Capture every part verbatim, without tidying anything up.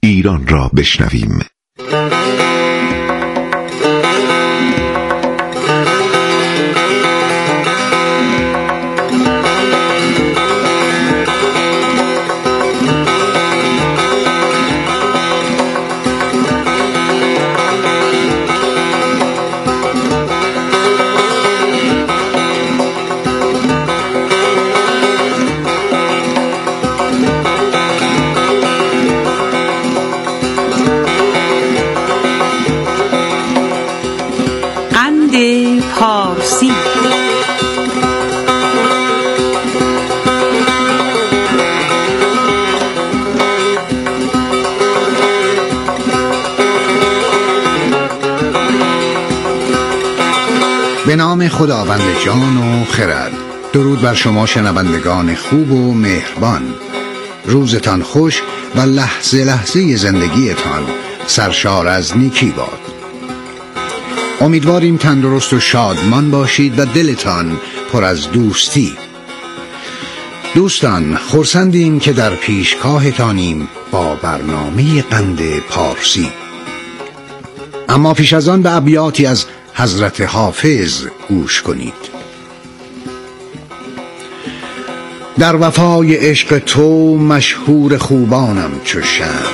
ایران را بشنویم. پارسی. به نام خداوند جان و خرد. درود بر شما شنوندگان خوب و مهربان. روزتان خوش و لحظه لحظه زندگیتان سرشار از نیکی باد. امیدواریم تندرست و شادمان باشید و دلتان پر از دوستی. دوستان، خرسندیم که در پیشگاهتانیم با برنامه قند پارسی. اما پیش از آن به ابیاتی از حضرت حافظ گوش کنید. در وفای عشق تو مشهور خوبانم چو شمع،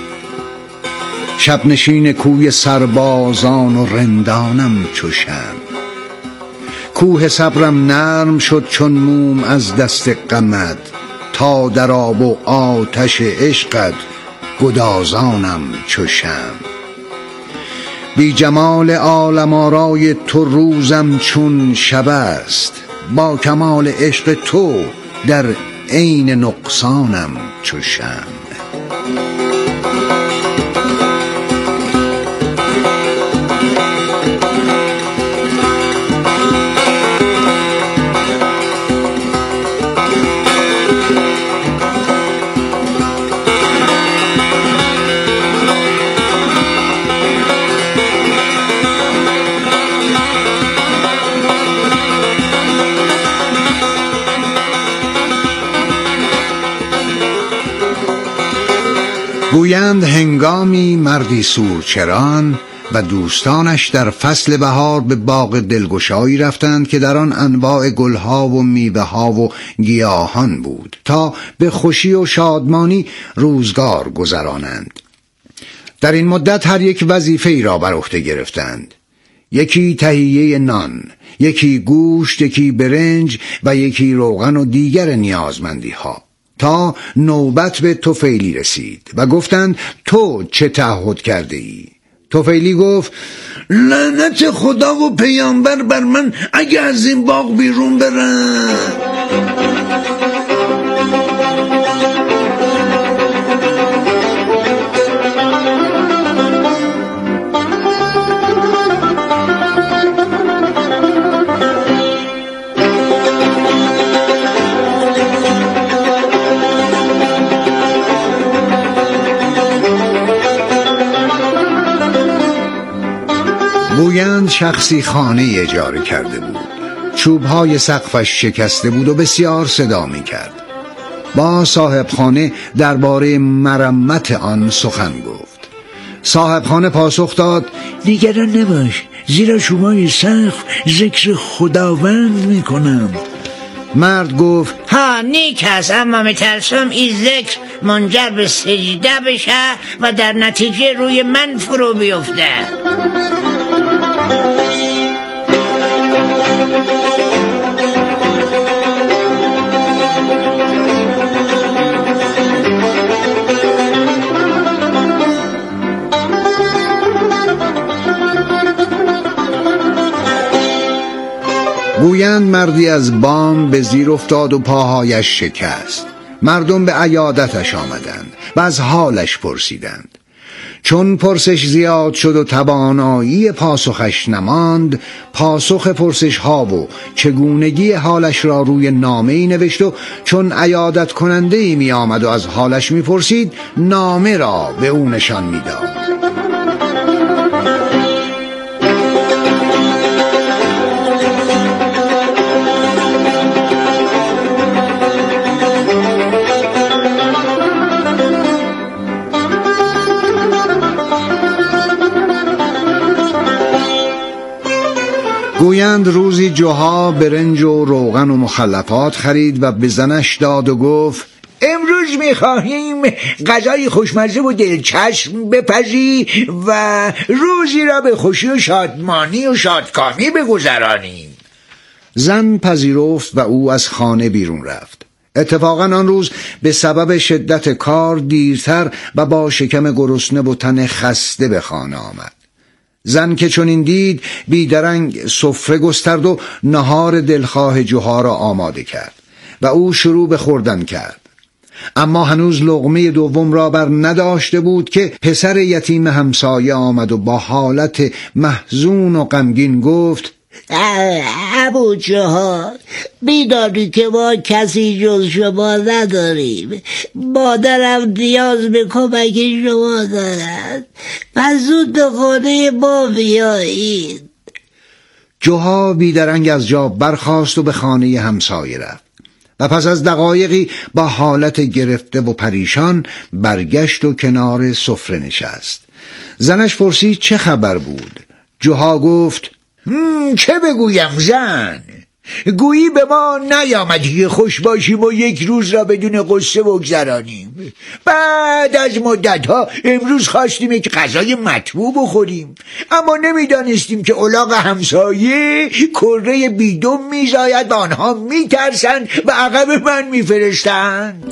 شب نشین کوی سربازان و رندانم چو شمع. کوه صبرم نرم شد چون موم از دست غمت، تا در آب و آتش عشقت گدازانم چو شمع. بی جمال عالم آرای تو روزم چون شب است، با کمال عشق تو در عین نقصانم چو شمع. گویند هنگامی مردی سورچران و دوستانش در فصل بهار به باغ دلگشایی رفتند که در آن انواع گلها و میوه‌ها و گیاهان بود تا به خوشی و شادمانی روزگار گذرانند. در این مدت هر یک وظیفه‌ای را بر عهده گرفتند. یکی تهیه نان، یکی گوشت، یکی برنج و یکی روغن و دیگر نیازمندی ها، تا نوبت به طفیلی رسید و گفتند تو چه تعهد کرده ای؟ طفیلی گفت لعنت خدا و پیامبر بر من اگه از این باغ بیرون برم. گویند شخصی خانه اجاره کرده بود. چوبهای سقفش شکسته بود و بسیار صدا می کرد. با صاحب خانه درباره مرمت آن سخن گفت. صاحب خانه پاسخ داد نگران نباش، زیرا شمای سقف ذکر خداوند می کنم. مرد گفت ها نیک است، اما میترسم این ذکر منجر به سجده بشه و در نتیجه روی من فرو بیفته. گویند مردی از بام به زیر افتاد و پاهایش شکست. مردم به عیادتش آمدند و از حالش پرسیدند. چون پرسش زیاد شد و توانایی پاسخش نماند، پاسخ پرسش ها و چگونگی حالش را روی نامه‌ای نوشت و چون عیادت کننده‌ای می آمد و از حالش می پرسید، نامه را به او نشان می داد. گویند روزی جوها برنج و روغن و مخلفات خرید و به زنش داد و گفت امروز میخواهیم غذای خوشمزه و دلچسب بپزی و روزی را به خوشی و شادمانی و شادکامی بگذرانیم. زن پذیرفت و او از خانه بیرون رفت. اتفاقا آن روز به سبب شدت کار دیرتر و با شکم گرسنه و تن خسته به خانه آمد. زن که چنین دید بیدرنگ سفره گسترد و نهار دلخواه جوها را آماده کرد و او شروع به خوردن کرد. اما هنوز لقمه دوم را بر نداشته بود که پسر یتیم همسایه آمد و با حالت محزون و غمگین گفت ابو جوها، میدانی که ما کسی جز شما نداریم. مادرم نیاز به کمک شما دارد، پس زود به خانه ما بیایید. جوها بیدرنگ از جا برخاست و به خانه همسایه رفت و پس از دقایقی با حالت گرفته و پریشان برگشت و کنار سفره نشست. زنش پرسید چه خبر بود؟ جوها گفت چه بگویم زن؟ گویی به ما نیامدی که خوش باشیم و یک روز را بدون قصه بگذرانیم. بعد از مدتها امروز خواستیم یک غذای مطبوع بخوریم، اما نمیدانستیم که الاغ همسایه کره بیدم میزاید و آنها میترسند و عقب من میفرستند.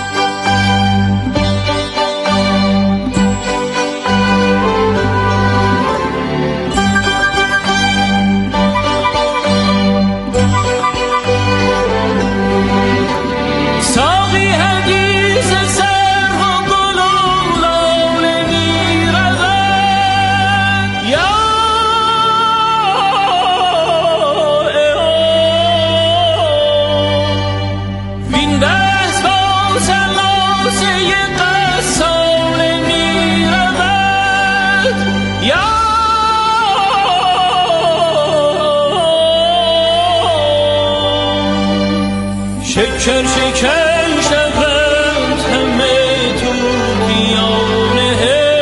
شکر شکر شود همه تو دیانه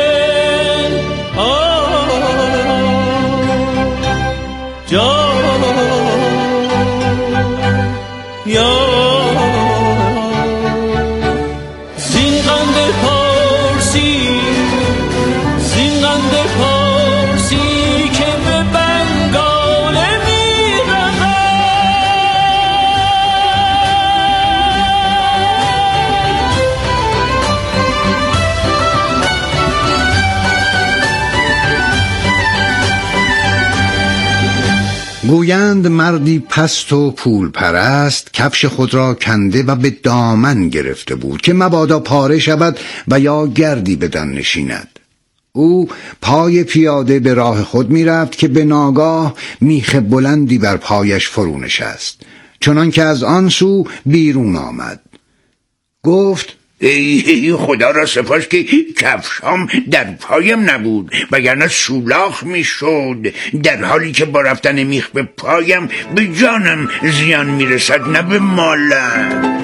جا یا زین قند پارسی زین قند پارسی که به بنگاله گویند مردی پست و پول پرست کفش خود را کنده و به دامن گرفته بود که مبادا پاره شود و یا گردی بدان نشیند. او پای پیاده به راه خود می رفت که به ناگاه میخ بلندی بر پایش فرو نشست، چنان که از آن سو بیرون آمد. گفت ای خدا را سپاس که کفشام در پایم نبود، وگرنه سولاخ می شد. در حالی که با رفتن میخ به پایم به جانم زیان می رسد نه به مالم.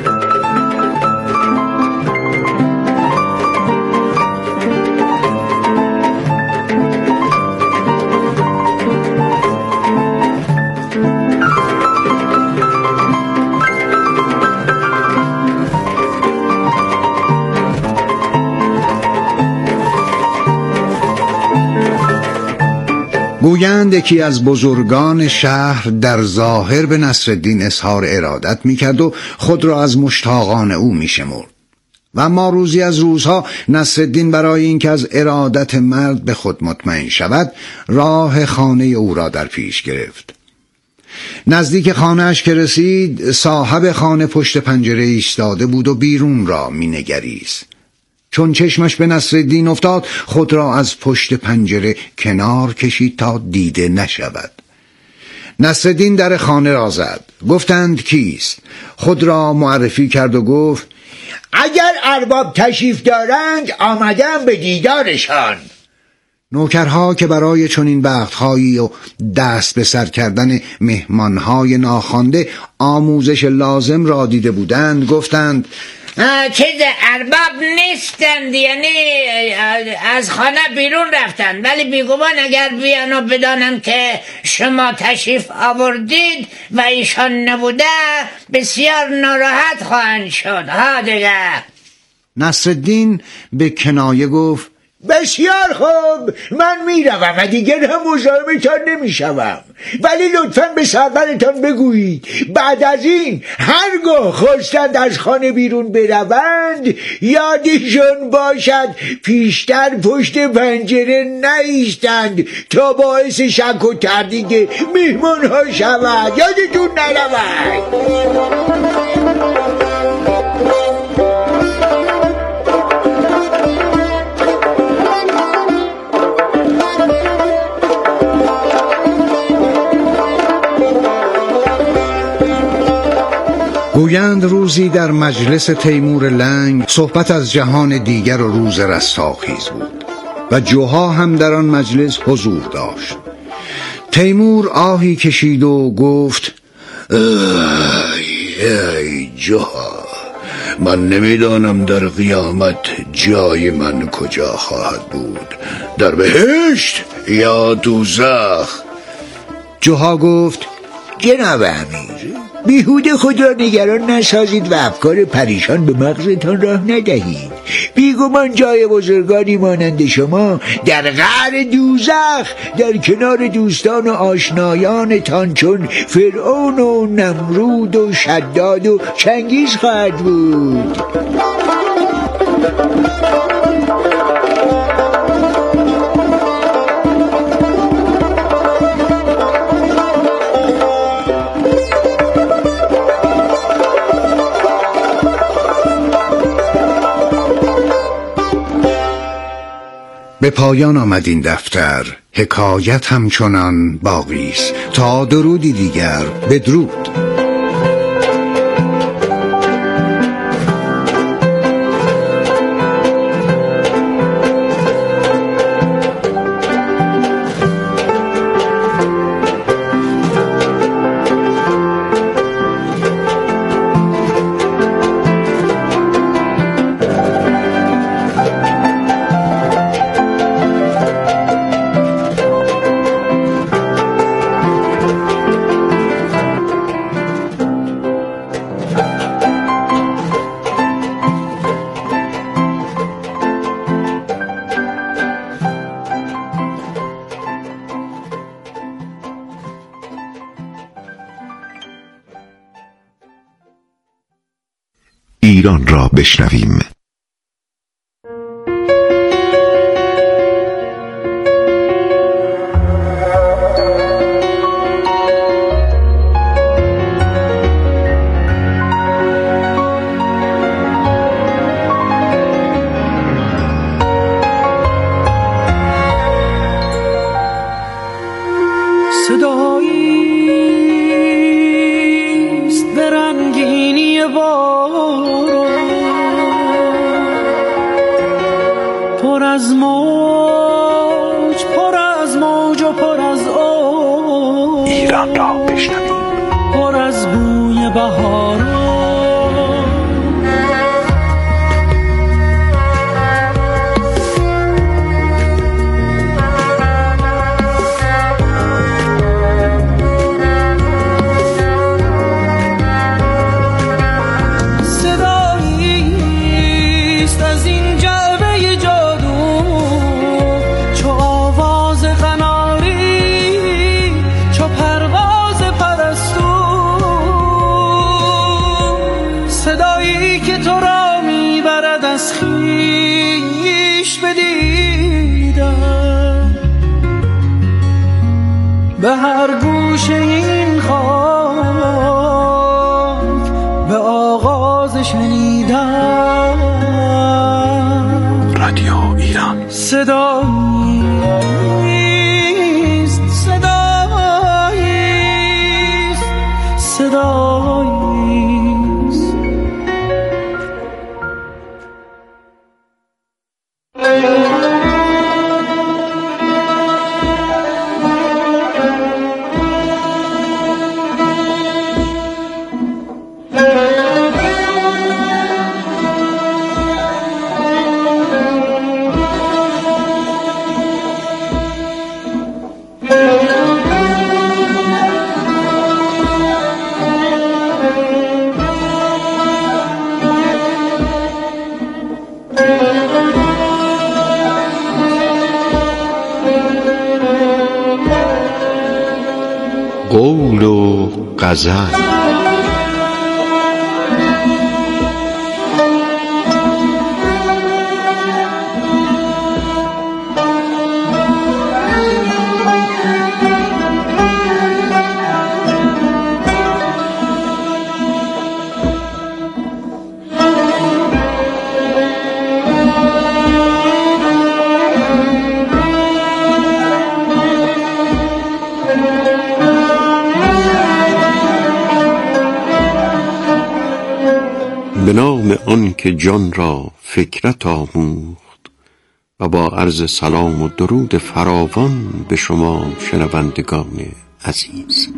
گویند یکی از بزرگان شهر در ظاهر به نصرالدین اظهار ارادت میکرد و خود را از مشتاقان او میشمرد. و اما روزی از روزها نصرالدین برای اینکه از ارادت مرد به خود مطمئن شود راه خانه او را در پیش گرفت. نزدیک خانه‌اش که رسید صاحب خانه پشت پنجره ایستاده بود و بیرون را مینگریست. چون چشمش به نصرالدین افتاد خود را از پشت پنجره کنار کشید تا دیده نشود. نصرالدین در خانه را زد. گفتند کیست؟ خود را معرفی کرد و گفت اگر ارباب تشریف دارند آمدم به دیدارشان. نوکرها که برای چنین وقتهایی و دست به سر کردن مهمانهای ناخوانده آموزش لازم را دیده بودند گفتند چیز ارباب نیستند، یعنی از خانه بیرون رفتند، ولی بیگمان اگر بیان و بدانند که شما تشریف آوردید و ایشان نبوده بسیار ناراحت خواهند شد. ها دیگه. نصرالدین به کنایه گفت بسیار خوب، من میروم و دیگر هم مزاحمتان نمیشوم، ولی لطفاً به سرورتان بگویید بعد از این هرگاه خواستند از خانه بیرون بروند یادشان باشد پیشتر پشت پنجره نایستند تا باعث شک و تردید میهمان ها شود. یادتون نرود. گویند روزی در مجلس تیمور لنگ صحبت از جهان دیگر و روز رستاخیز بود و جوها هم در آن مجلس حضور داشت. تیمور آهی کشید و گفت ای ای جوها، من نمیدانم در قیامت جای من کجا خواهد بود، در بهشت یا دوزخ؟ جوها گفت جناب امیر، بیهوده خود را نگران نسازید و افکار پریشان به مغزتان راه ندهید. بیگمان جای بزرگانی مانند شما در قعر دوزخ در کنار دوستان و آشنایانتان چون فرعون و نمرود و شداد و چنگیز خواهد بود. به پایان آمد این دفتر. حکایت همچنان باقی است. تا درودی دیگر، بدرود. ایران را بشنویم. صداییست به رنگینی باران، پر از موج، پر از موج و پر از آب. ایران را بشنویم. پر از بوی بهاران. صدایی که تو را میبرد از خویش بدیدم، به هر گوشه این خاک به آغاز شنیدم. رادیو ایران. صداییست، صداییست، صداییست. غزل. به نام آن که جان را فکرت آموخت و با عرض سلام و درود فراوان به شما شنوندگان عزیز.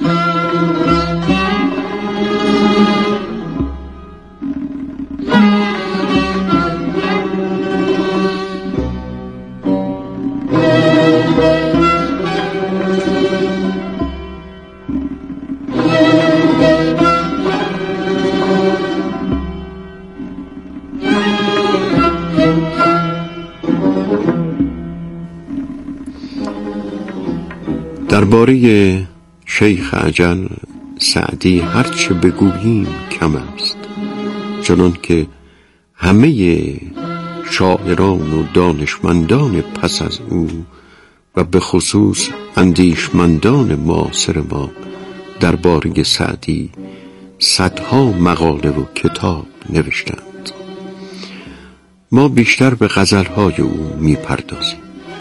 درباره شیخ اجل سعدی هرچه بگوییم کم است، چنان که همه شاعران و دانشمندان پس از او و به خصوص اندیشمندان معاصر ما درباره سعدی صدها مقاله و کتاب نوشتند. ما بیشتر به غزلهای او میپردازیم.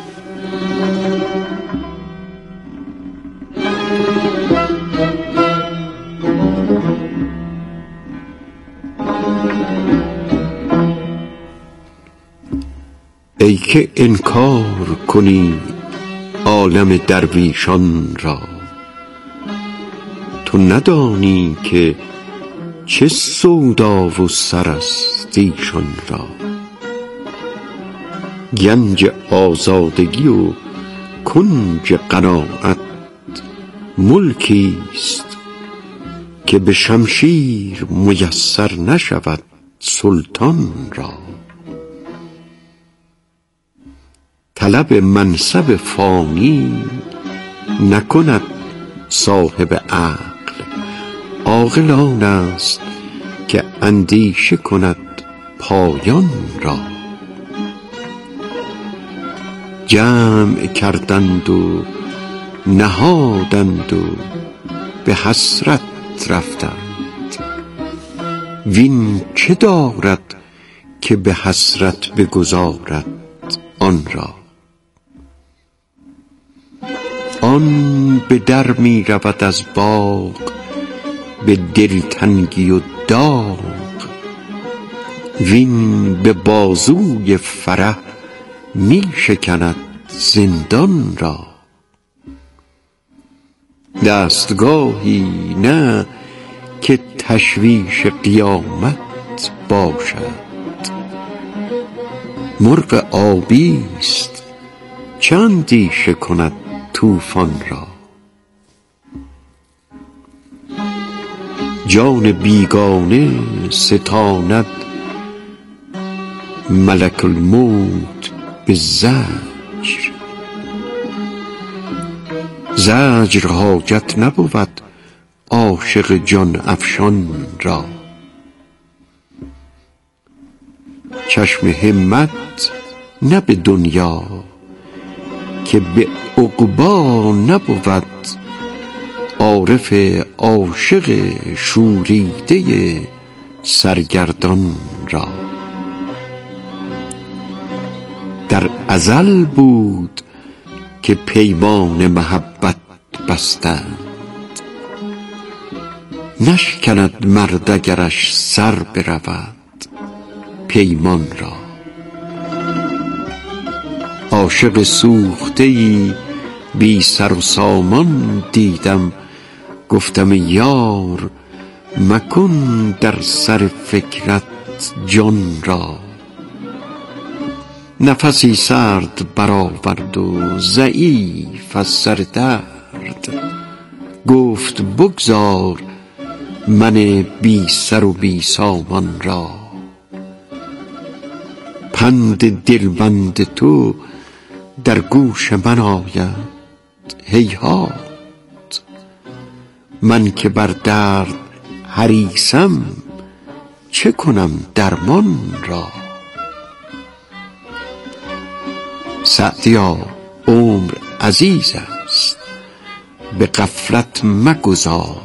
ای که انکار کنی عالم درویشان را، تو ندانی که چه سودا و سر است ایشان را. گنج آزادگی و کنج قناعت ملکی است که به شمشیر میسر نشود سلطان را. طلب منصب فانی نکند صاحب عقل، عاقل آن است که اندیشه کند پایان را. جمع کردند و نهادند و به حسرت رفتند، وین چه دارد که به حسرت بگذارد آن را. آن به در می رود از باغ به دلتنگی و داغ، وین به بازوی فرح می شکند زندان را. دستگاهی نه که تشویش قیامت باشد، مرغ آبی است چه اندیشه کند طوفان را. جان بیگانه ستاند ملک الموت به زجر، زجر حاجت نبود عاشق جان افشان را. چشم همت نه به دنیا که به عقبا نبود عارف عاشق شوریده سرگردان را. در ازل بود که پیمان محبت بستند، نشکند مرد اگرش سر برود پیمان را. عاشق سوخته‌ای بی سر و سامان دیدم، گفتم یار مکن در سر فکرت جان را. نفسی سرد برآورد و ضعیف از سر درد، گفت بگذار من بی سر و بی سامان را. پند دلبند تو در گوش من آید هیهات، من که بر درد حریصم چه کنم درمان را؟ سعدیا عمر عزیز است به غفلت مگذار،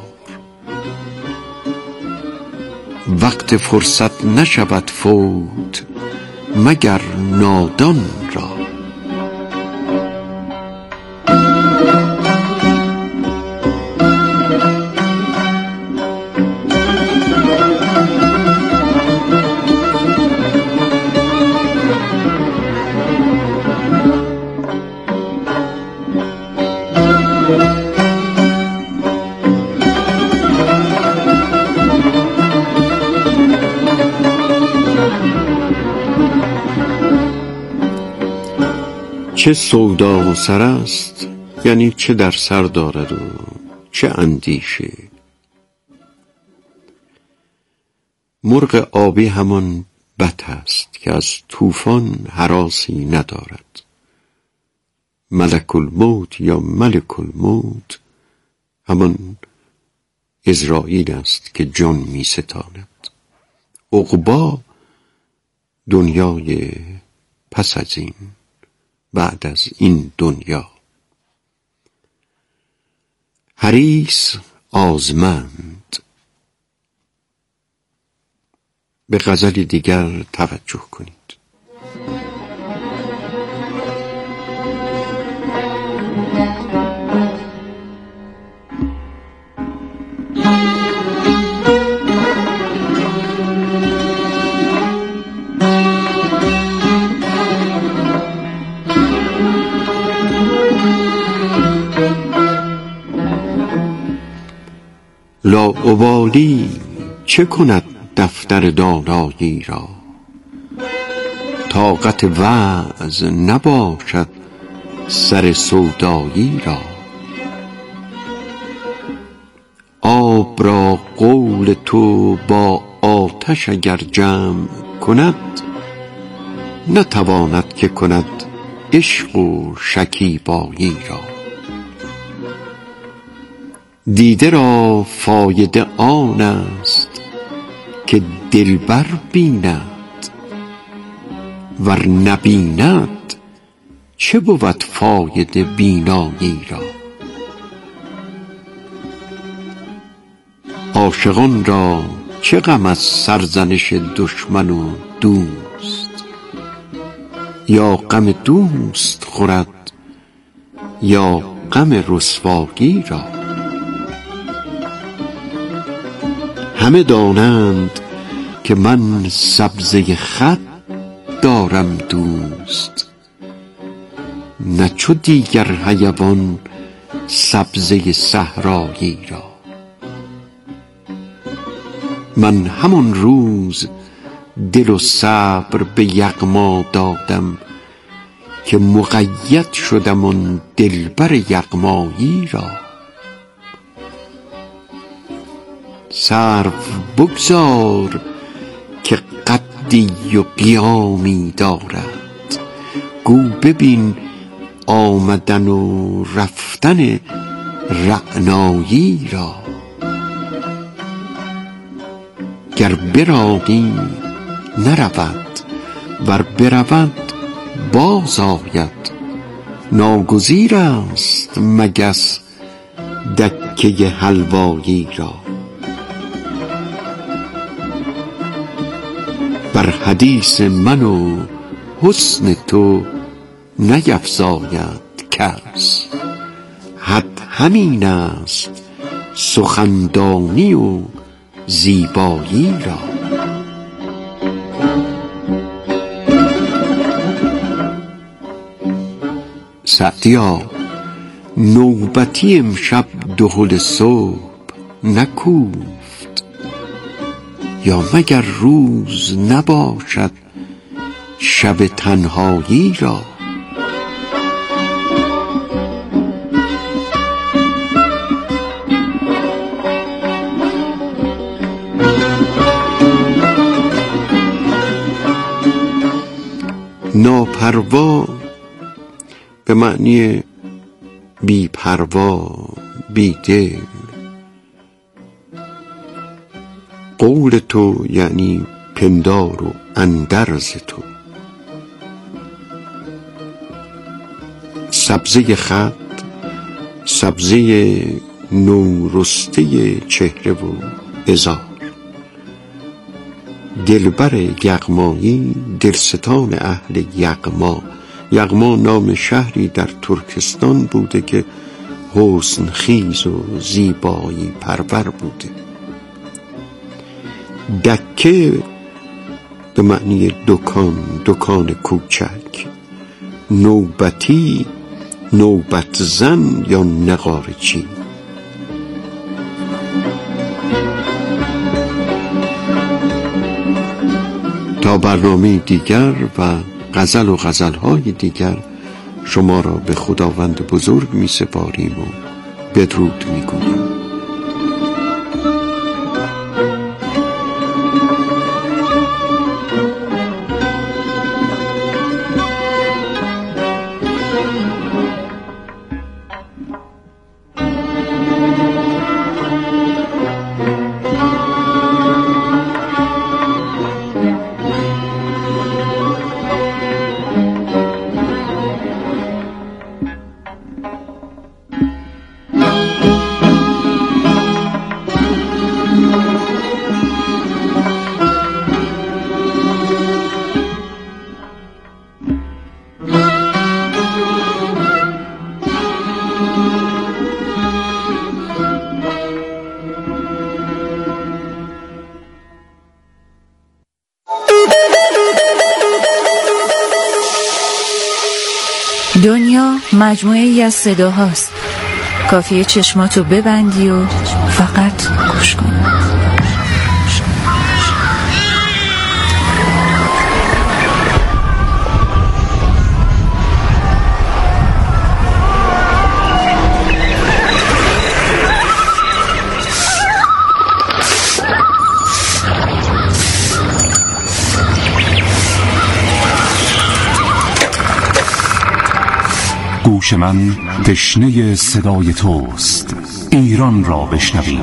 وقت فرصت نشود فوت مگر نادان را. چه سودا و سر است، یعنی چه در سر دارد و چه اندیشه. مرغ آبی همان بط است که از طوفان هراسی ندارد. ملک الموت یا ملک الموت همان عزراییل است که جان می ستاند. عقبی دنیای پس از این، بعد از این دنیا. حریص آزمند. به غزل دیگر توجه کنید. لاابالی چه کند دفتر دانایی را؟ طاقت وعظ نباشد سر سودایی را. آب را قول تو با آتش اگر جمع کند، نتواند که کند عشق و شکیبایی را. دیده را فایده آن است که دلبر بیند، ور نبیند چه بود فایده بینایی را. عاشقان را چه غم از سرزنش دشمن و دوست، یا غم دوست خورد یا غم رسوایی را. همه دانند که من سبزه خط دارم دوست، نه چو دیگر حیوان سبزه صحرایی را. من همان روز دل و صبر به یغما دادم که مقید شدم آن دلبر یغمایی را. سرو بگذار که قدی و قیامی دارد، گو ببین آمدن و رفتن رعنایی را. گر برانی نرود، ور برود باز آید. ناگزیر است مگس دکه حلوایی را. بر حدیث من و حسن تو نیفزاید کس، حد همین است سخندانی و زیبایی را. سعدیا نوبتی امشب دهل صبح نکوفت، یا مگر روز نباشد شب تنهایی را. ناپروا به معنی بی پروا، بی دل، قول تو یعنی پندار و اندرز تو. سبزه خط، سبزه نورسته چهره و عذار. دلبر یغمایی، دلستان اهل یغما. یغما نام شهری در ترکستان بوده که حسن خیز و زیبایی پرور بوده. دکه به معنی دکان، دکان کوچک. نوبتی، نوبت زن یا نقارچی. تا برنامه دیگر و غزل و غزلهای دیگر شما را به خداوند بزرگ می سپاریم و بدرود می گوییم. دنیا مجموعه‌ای از صداهاست. کافیه چشماتو ببندی و فقط گوش کنی. گوش من تشنه صدای توست. ایران را بشنویم.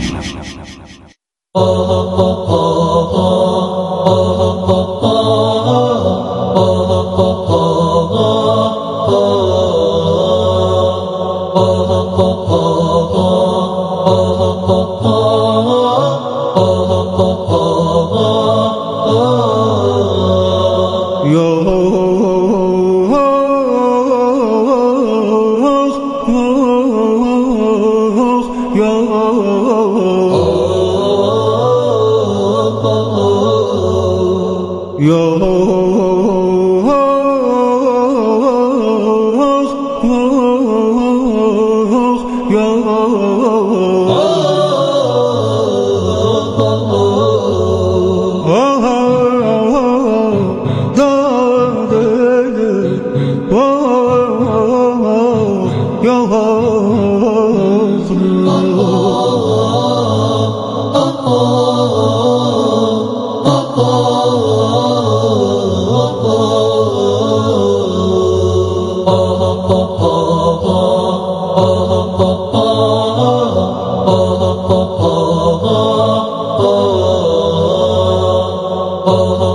Oh